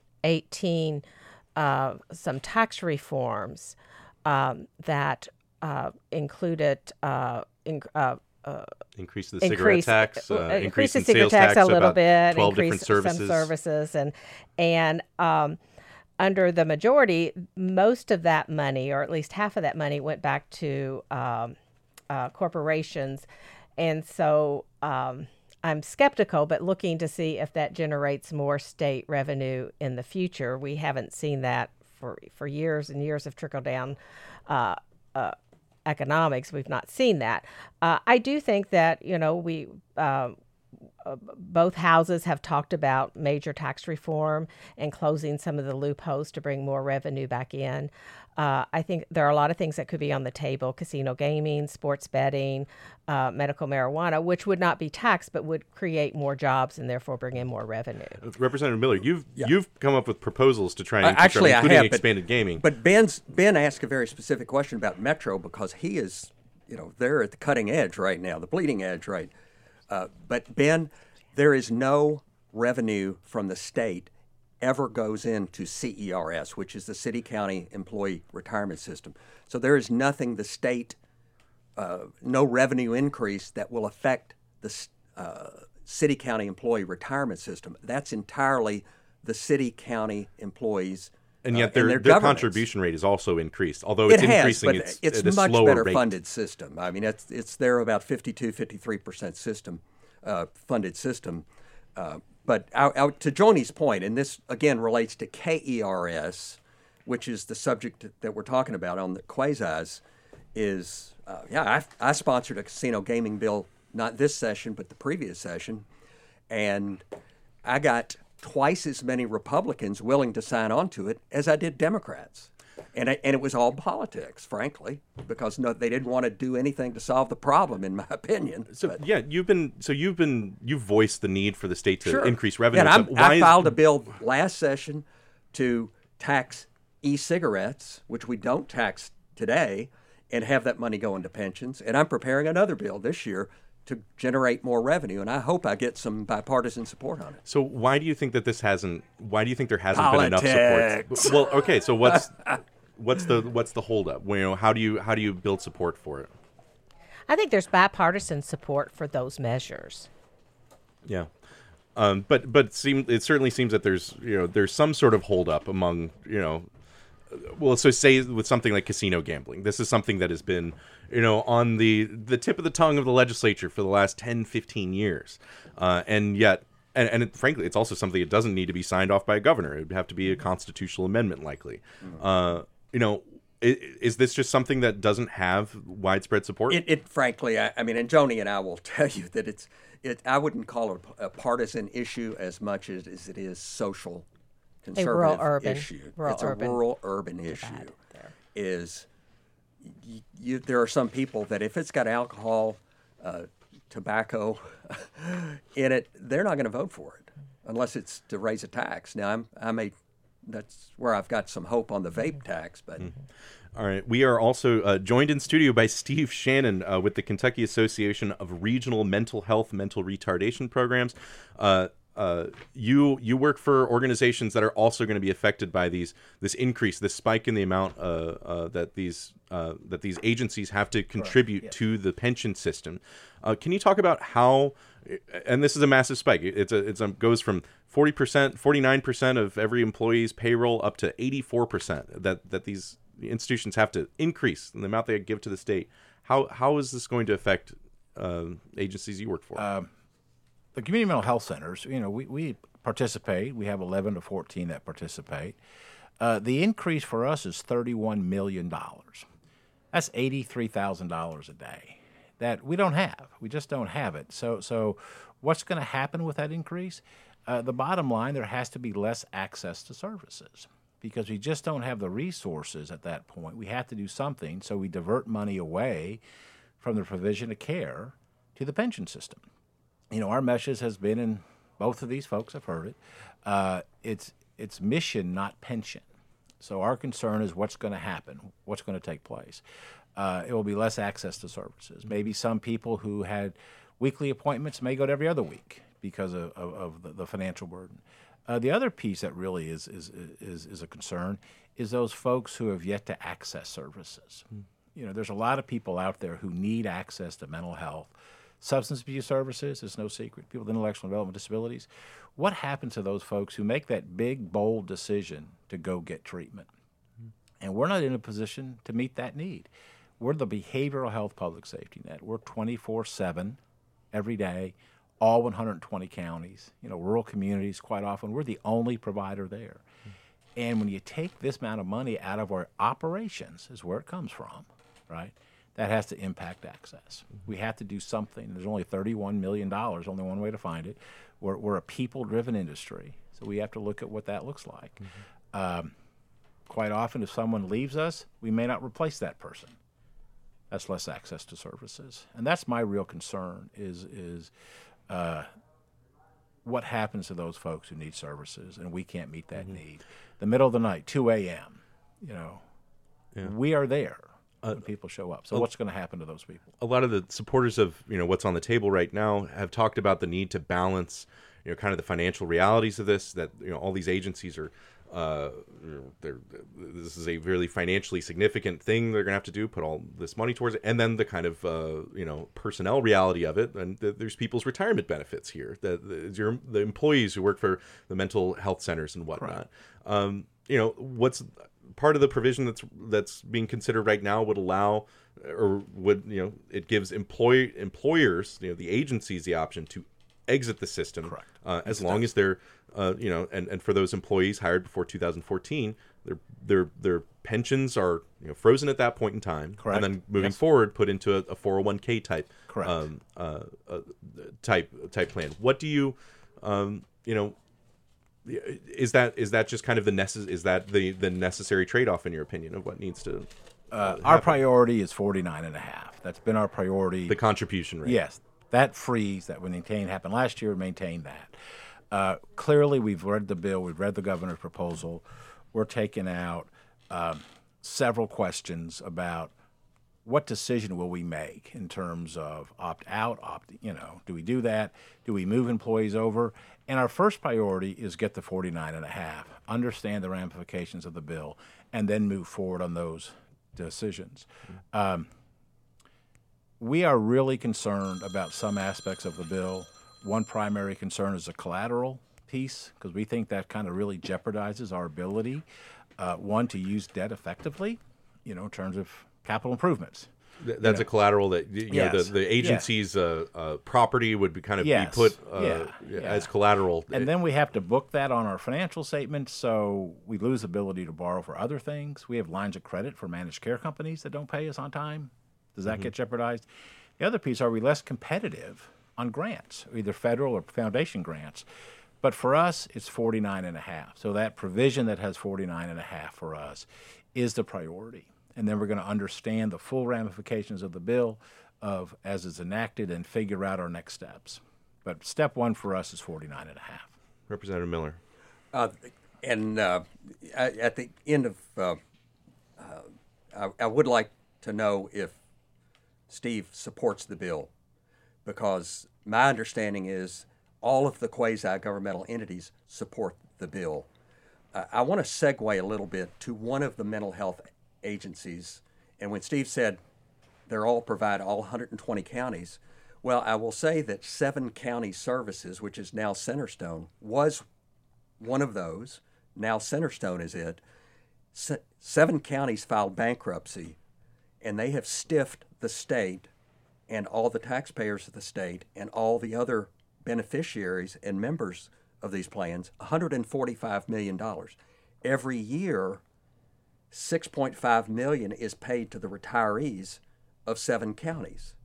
eighteen uh, some tax reforms um, that uh, included uh, in, uh, uh, increase the cigarette increase, tax, uh, uh, increase the in cigarette sales tax, tax a little bit, twelve increase different services. some services, and and um, under the majority, most of that money, or at least half of that money, went back to um, uh, corporations, and so um, I'm skeptical, but looking to see if that generates more state revenue in the future. We haven't seen that for for years and years of trickle down uh, uh, economics. We've not seen that. Uh, I do think that you know we. Uh, Uh, both houses have talked about major tax reform and closing some of the loopholes to bring more revenue back in. Uh, I think there are a lot of things that could be on the table: casino gaming, sports betting, uh, medical marijuana, which would not be taxed but would create more jobs and therefore bring in more revenue. Representative Miller, you've yeah. you've come up with proposals to try and uh, actually try, including I have, expanded but, gaming. But Ben's Ben asked a very specific question about Metro because he is, you know, they're at the cutting edge right now, the bleeding edge, right? Uh, but Ben, there is no revenue from the state ever goes into C E R S, which is the City County Employee Retirement System. So there is nothing the state, uh, no revenue increase that will affect the uh, City County Employee Retirement System. That's entirely the City County employees. And yet uh, their, and their contribution rate is also increased, although it's it has, increasing but it's, it's at a much slower better rate. funded system. I mean, it's it's there about fifty-two, fifty-three percent system, uh, funded system. Uh, but out, out to Joni's point, and this again relates to K E R S, which is the subject that we're talking about on the quasis, is, uh, yeah, I, I sponsored a casino gaming bill, not this session, but the previous session, and I got twice as many Republicans willing to sign on to it as I did Democrats. And I, and it was all politics, frankly, because no, they didn't want to do anything to solve the problem, in my opinion. So but, yeah, you've been so you've been you've voiced the need for the state to sure. increase revenue. Yeah, so and I is, filed a bill last session to tax e-cigarettes, which we don't tax today, and have that money go into pensions. And I'm preparing another bill this year to generate more revenue, and I hope I get some bipartisan support on it. So why do you think that this hasn't? Why do you think there hasn't Politics. been enough support? Well, okay, so what's what's the what's the holdup? You know, how do you how do you build support for it? I think there's bipartisan support for those measures. Yeah. Um, but but it, seem, it certainly seems that there's you know there's some sort of holdup among you know, well, so say with something like casino gambling. This is something that has been you know on the the tip of the tongue of the legislature for the last ten, fifteen years, uh, and yet and, and it, frankly, it's also something that doesn't need to be signed off by a governor. It would have to be a constitutional amendment, likely. Mm-hmm. Uh, you know. Is this just something that doesn't have widespread support? It, it frankly, I, I mean, and Joni and I will tell you that it's, it. I wouldn't call it a partisan issue as much as, as it is social, conservative a rural urban, issue. Rural it's urban a rural urban issue. Is you, you, there are some people that if it's got alcohol, uh, tobacco in it, they're not going to vote for it unless it's to raise a tax. Now, I'm I'm a That's where I've got some hope on the vape tax. But mm-hmm. All right, we are also uh, joined in studio by Steve Shannon uh, with the Kentucky Association of Regional Mental Health Mental Retardation Programs. Uh, uh, you you work for organizations that are also going to be affected by these this increase, this spike in the amount uh, uh, that these uh, that these agencies have to contribute yes. to the pension system. Uh, can you talk about how? And this is a massive spike. It's a it's a goes from forty percent, forty-nine percent of every employee's payroll up to eighty-four percent that that these institutions have to increase in the amount they give to the state. How how is this going to affect uh, agencies you work for? Uh, the community mental health centers, you know, we, we participate. We have eleven to fourteen that participate. Uh, the increase for us is thirty-one million dollars. That's eighty-three thousand dollars a day that we don't have. We just don't have it. So, so what's going to happen with that increase? Uh, the bottom line, there has to be less access to services because we just don't have the resources at that point. We have to do something, so we divert money away from the provision of care to the pension system. You know, our message has been, and both of these folks have heard it, uh, it's, it's mission, not pension. So our concern is what's going to happen, what's going to take place. Uh, it will be less access to services. Maybe some people who had weekly appointments may go to every other week because of, of, of the, the financial burden. Uh, the other piece that really is, is is is a concern is those folks who have yet to access services. Mm. You know, there's a lot of people out there who need access to mental health. Substance abuse services is no secret. People with intellectual and developmental disabilities. What happens to those folks who make that big, bold decision to go get treatment? Mm. And we're not in a position to meet that need. We're the behavioral health public safety net. We're twenty-four seven every day, all one hundred twenty counties, you know, rural communities quite often. We're the only provider there. Mm. And when you take this amount of money out of our operations is where it comes from, right? That has to impact access. Mm-hmm. We have to do something. There's only thirty-one million dollars, only one way to find it. We're, we're a people-driven industry, so we have to look at what that looks like. Mm-hmm. Um, quite often, if someone leaves us, we may not replace that person. That's less access to services. And that's my real concern is, is uh, what happens to those folks who need services and we can't meet that mm-hmm. need. The middle of the night, two a.m., you know, yeah. we are there uh, when people show up. So uh, what's going to happen to those people? A lot of the supporters of, you know, what's on the table right now have talked about the need to balance, you know, kind of the financial realities of this, that, you know, all these agencies are, Uh, they're, this is a really financially significant thing they're going to have to do, put all this money towards it, and then the kind of uh, you know personnel reality of it, and th- there's people's retirement benefits here. That the, your the employees who work for the mental health centers and whatnot. Um, you know, what's part of the provision that's that's being considered right now would allow, or would you know, it gives employ employers, you know, the agencies the option to exit the system, correct, uh, as long does. as they're Uh, you know, and, and for those employees hired before two thousand fourteen, their their their pensions are you know frozen at that point in time, correct, and then moving yes. forward put into a, a four oh one k type, correct, um, uh, uh, type type plan. What do you, um, you know, is that is that just kind of the necess- is that the the necessary trade off in your opinion of what needs to? Uh, our priority is forty-nine and a half. That's been our priority. The contribution rate. Yes, that freeze that we maintained happened last year. Maintain that. Uh, clearly, we've read the bill. We've read the governor's proposal. We're taking out um, several questions about what decision will we make in terms of opt out, opt. You know, do we do that? Do we move employees over? And our first priority is get the forty-nine and a half, understand the ramifications of the bill, and then move forward on those decisions. Mm-hmm. Um, we are really concerned about some aspects of the bill. one primary concern is the collateral piece, because we think that kind of really jeopardizes our ability, uh, one, to use debt effectively, you know, in terms of capital improvements. Th- that's you know. a collateral that you know Yes. the, the agency's uh, uh, property would be kind of Yes. be put uh, Yeah. Yeah. as collateral. And then we have to book that on our financial statement, so we lose ability to borrow for other things. We have lines of credit for managed care companies that don't pay us on time. Does that Mhm. get jeopardized? The other piece, are we less competitive on grants, either federal or foundation grants? But for us, it's forty-nine and a half. So that provision that has forty-nine and a half for us is the priority. And then we're going to understand the full ramifications of the bill of as it's enacted and figure out our next steps. But step one for us is forty-nine and a half. Representative Miller. Uh, and uh, at the end of, uh, uh, I, I would like to know if Steve supports the bill, because my understanding is all of the quasi-governmental entities support the bill. Uh, I want to segue a little bit to one of the mental health agencies. And when Steve said they're all provide all one hundred twenty counties, well, I will say that Seven County Services, which is now Centerstone, was one of those. Now Centerstone is it. Se- seven counties filed bankruptcy, and they have stiffed the state and all the taxpayers of the state and all the other beneficiaries and members of these plans one hundred forty-five million dollars. Every year, six point five million dollars is paid to the retirees of seven counties.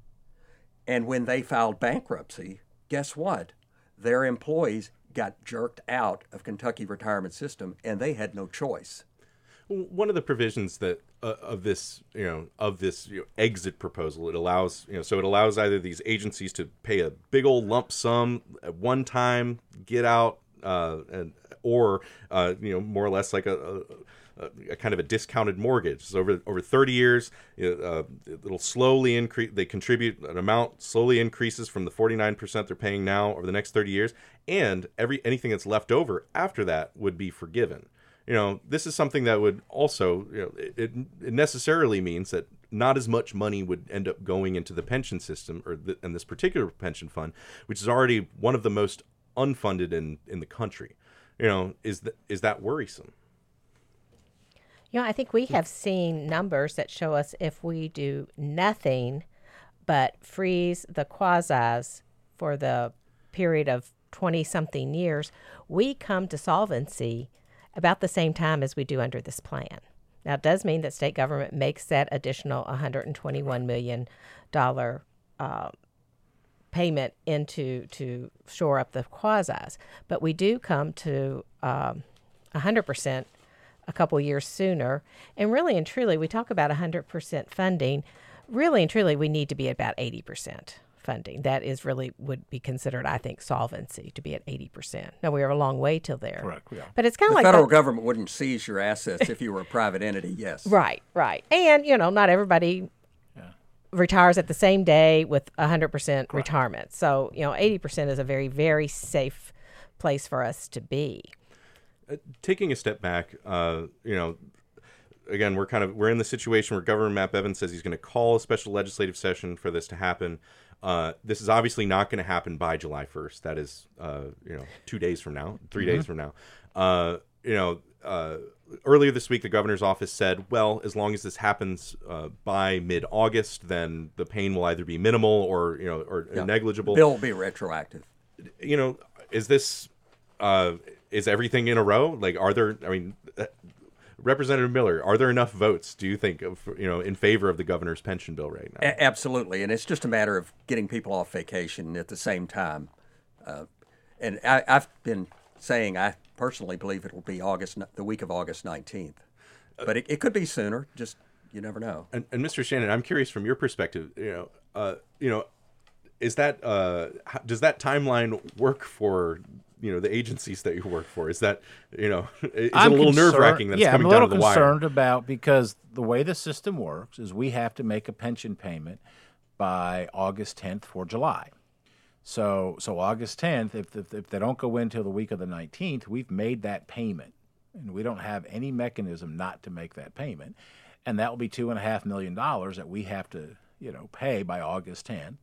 And when they filed bankruptcy, guess what? Their employees got jerked out of Kentucky retirement system, and they had no choice. One of the provisions that uh, of this, you know, of this you know, exit proposal, it allows, you know, so it allows either these agencies to pay a big old lump sum at one time, get out, uh, and or uh, you know, more or less like a, a, a kind of a discounted mortgage. So over over thirty years, you know, uh, it'll slowly increase. They contribute an amount, slowly increases from the forty-nine percent they're paying now over the next thirty years, and every anything that's left over after that would be forgiven. You know, this is something that would also, you know, it, it necessarily means that not as much money would end up going into the pension system or the, in this particular pension fund, which is already one of the most unfunded in, in the country. You know, is that is that worrisome? You know, I think we have seen numbers that show us if we do nothing but freeze the quasis for the period of twenty-something years, we come to solvency about the same time as we do under this plan. Now, it does mean that state government makes that additional one hundred twenty-one million dollars uh, payment into to shore up the quasis, but we do come to um, one hundred percent a couple years sooner. And really and truly, we talk about one hundred percent funding. Really and truly, we need to be at about eighty percent funding. That is really would be considered, I think, solvency to be at eighty percent. Now, we are a long way till there. Correct, yeah. But it's kind of the like federal the, government wouldn't seize your assets if you were a private entity, yes. Right, right. And, you know, not everybody yeah. retires at the same day with one hundred percent Correct. Retirement. So, you know, eighty percent is a very, very safe place for us to be. Uh, taking a step back, uh, you know, again, we're kind of, we're in the situation where Governor Matt Bevins says he's going to call a special legislative session for this to happen. Uh, this is obviously not going to happen by July first. That is, uh, you know, two days from now, three mm-hmm. days from now. Uh, you know, uh, earlier this week, the governor's office said, well, as long as this happens uh, by mid-August, then the pain will either be minimal or, you know, or yeah. negligible. The bill will be retroactive. You know, is this, uh, is everything in a row? Like, are there, I mean, uh, Representative Miller, are there enough votes, do you think, of, you know, in favor of the governor's pension bill right now? A- absolutely, and it's just a matter of getting people off vacation at the same time. Uh, and I, I've been saying I personally believe it will be August, the week of August nineteenth, but it, it could be sooner. Just you never know. And, and Mister Shannon, I'm curious from your perspective. You know, uh, you know, is that uh, how, does that timeline work for? You know, the agencies that you work for? Is that, you know, is I'm it a little concerned, nerve-wracking that yeah, it's coming I'm a little down to the wire? concerned about, because the way the system works is we have to make a pension payment by August tenth for July. So so August tenth, if, if, if they don't go in till the week of the nineteenth, we've made that payment. And we don't have any mechanism not to make that payment. And that will be two point five million dollars that we have to, you know, pay by August tenth.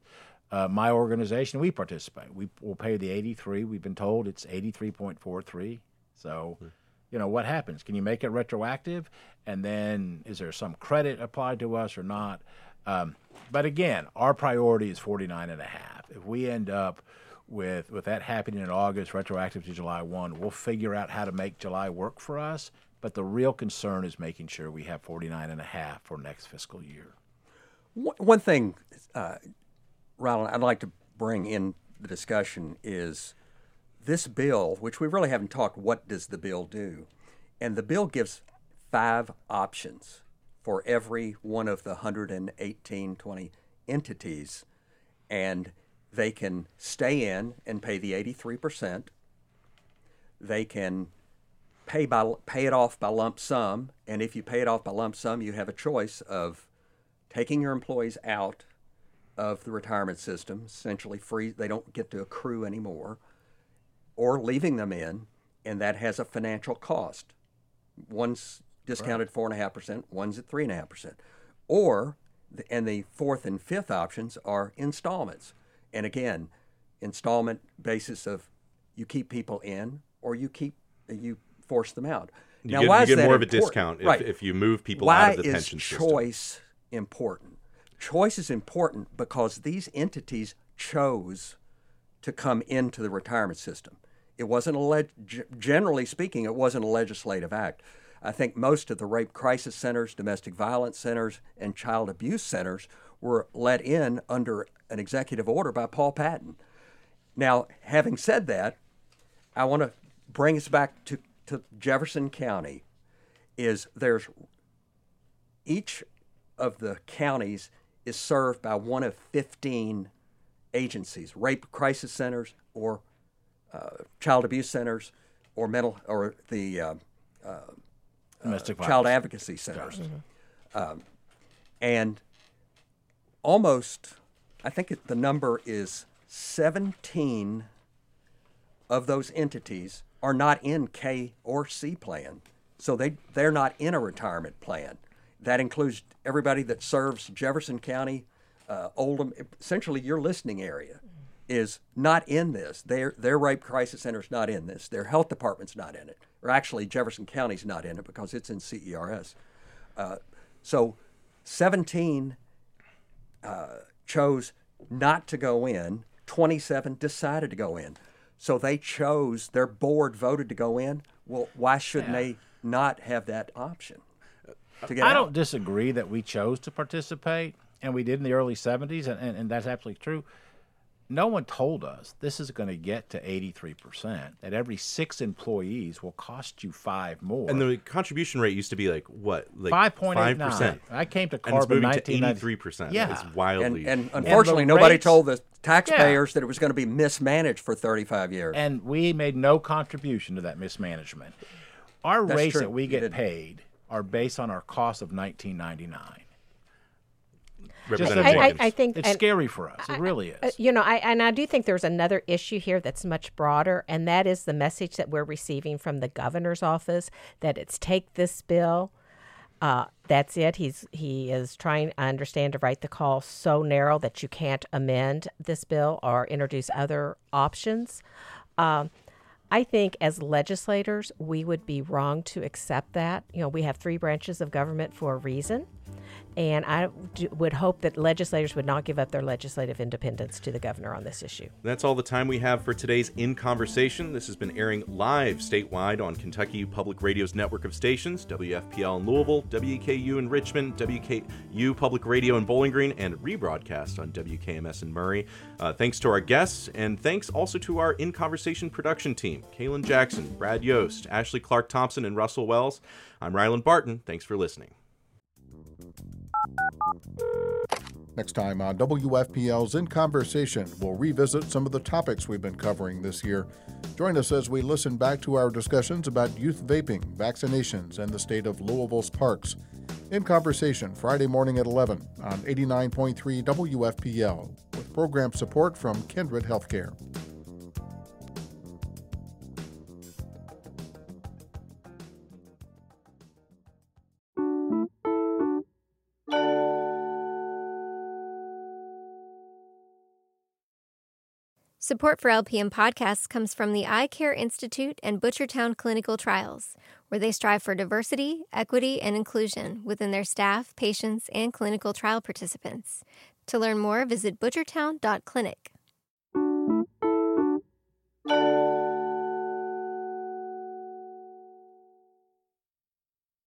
Uh, my organization, we participate. We will pay the eighty-three. We've been told it's eighty-three point four three. So, you know, what happens? Can you make it retroactive? And then is there some credit applied to us or not? Um, but again, our priority is forty-nine and a half. If we end up with with that happening in August, retroactive to July first, we'll figure out how to make July work for us. But the real concern is making sure we have forty-nine and a half for next fiscal year. One thing, uh, Rylan, I'd like to bring in the discussion is this bill, which we really haven't talked, what does the bill do? And the bill gives five options for every one of the one hundred eighteen, twenty entities, and they can stay in and pay the eighty-three percent. They can pay by pay it off by lump sum, and if you pay it off by lump sum, you have a choice of taking your employees out of the retirement system, essentially free, they don't get to accrue anymore, or leaving them in, and that has a financial cost. One's discounted four point five percent, one's at three point five percent. Or, and the fourth and fifth options are installments. And again, installment basis of you keep people in or you keep you force them out. You now, get, why you is get that more of a important? discount if, right. if you move people why out of the pension is system. Choice important? Choice is important because these entities chose to come into the retirement system. It wasn't a leg- generally speaking, it wasn't a legislative act. I think most of the rape crisis centers, domestic violence centers, and child abuse centers were let in under an executive order by Paul Patton. Now, having said that, I want to bring us back to, to Jefferson County. Is there's each of the counties is served by one of fifteen agencies, rape crisis centers or uh, child abuse centers or mental or the uh, uh, Domestic uh, child violence. advocacy centers. Mm-hmm. Um, and almost, I think it, the number is seventeen of those entities are not in K or C plan. So they, they're not in a retirement plan. That includes everybody that serves Jefferson County, uh, Oldham. Essentially, your listening area is not in this. Their their rape crisis center is not in this. Their health department's not in it. Or actually, Jefferson County's not in it because it's in C E R S. Uh, so seventeen uh, chose not to go in. twenty-seven decided to go in. So they chose, their board voted to go in. Well, why shouldn't Yeah. they not have that option? To get I out? don't disagree that we chose to participate, and we did in the early seventies, and, and, and that's absolutely true. No one told us this is going to get to eighty-three percent, that every six employees will cost you five more. And the contribution rate used to be like, what? Like five point eight nine. five percent. I came to And it's Carbon moving to nineteen ninety eighty-three percent. Yeah. It's wildly. And, and unfortunately, And the nobody rates- told the taxpayers that it was going to be mismanaged for thirty-five years. And we made no contribution to that mismanagement. Our That's rates true. that we You get didn't. paid are based on our cost of nineteen ninety-nine. Representative I, I, Jenkins. I think It's and- scary for us. It really is. Uh, you know, I and I do think there's another issue here that's much broader, and that is the message that we're receiving from the governor's office that it's take this bill. Uh, that's it. He's he is trying, I understand, to write the call so narrow that you can't amend this bill or introduce other options. Um, I think as legislators, we would be wrong to accept that. You know, we have three branches of government for a reason. And I d- would hope that legislators would not give up their legislative independence to the governor on this issue. That's all the time we have for today's In Conversation. This has been airing live statewide on Kentucky Public Radio's network of stations, W F P L in Louisville, W K U in Richmond, W K U Public Radio in Bowling Green, and rebroadcast on W K M S in Murray. Uh, thanks to our guests, and thanks also to our In Conversation production team, Kaylin Jackson, Brad Yost, Ashley Clark Thompson, and Russell Wells. I'm Ryland Barton. Thanks for listening. Next time on W F P L's In Conversation, we'll revisit some of the topics we've been covering this year. Join us as we listen back to our discussions about youth vaping, vaccinations, and the state of Louisville's parks. In Conversation, Friday morning at eleven on eighty-nine point three W F P L, with program support from Kindred Healthcare. Support for L P M podcasts comes from the Eye Care Institute and Butchertown Clinical Trials, where they strive for diversity, equity, and inclusion within their staff, patients, and clinical trial participants. To learn more, visit butchertown dot clinic.